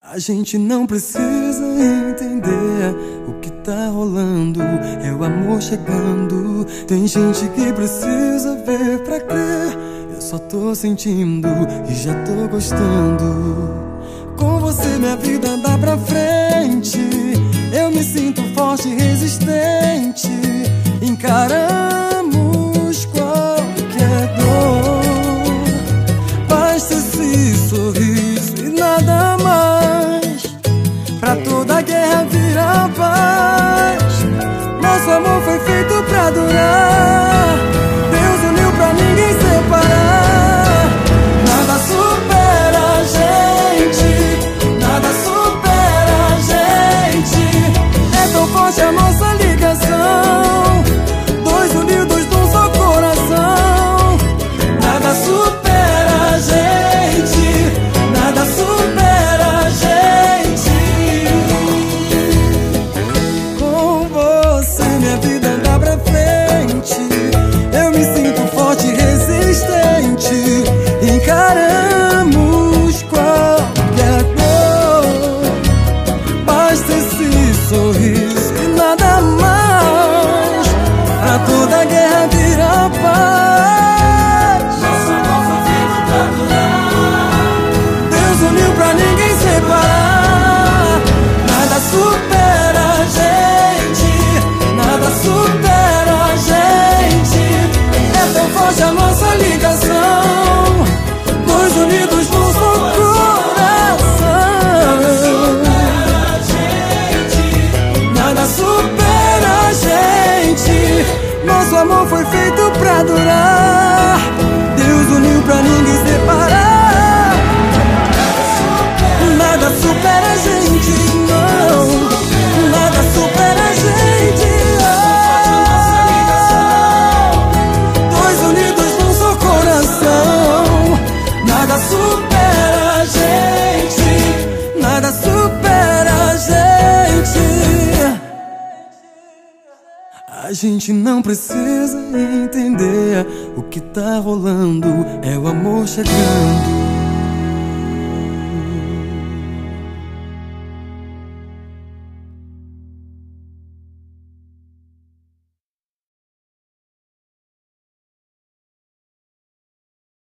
A gente não precisa entender o que tá rolando, é o amor chegando. Tem gente que precisa ver pra crer. Eu só tô sentindo e já tô gostando. Com você minha vida anda pra frente. Eu me sinto forte e resistente. Encaramos qualquer dor. Basta esse sorriso e nada mais. Pra toda guerra virar paz. Nosso amor foi feito pra durar. Deus uniu pra ninguém separar. Nada supera a gente. Nada supera a gente. É tão forte a nossa ligação. Dois unidos num só coração. Nada supera a gente. Nada supera a gente. Com você minha vida anda pra frente. Eu me sinto forte e resistente. Encaramos qualquer dor. Basta esse sorriso e nada mais. Pra toda guerra virar paz. Nosso amor foi feito pra durar. Deus uniu pra ninguém separar. Nada supera a gente. Nada supera a gente. É tão forte a nossa ligação. Dois unidos num só coração. Nada supera a gente. Nosso amor foi feito pra durar. Deus uniu pra ninguém separar. Nada supera a gente, não. Nada supera a gente. Dois unidos num só coração. Nada supera a gente. Nada supera a gente. A gente não precisa entender o que tá rolando, é o amor chegando.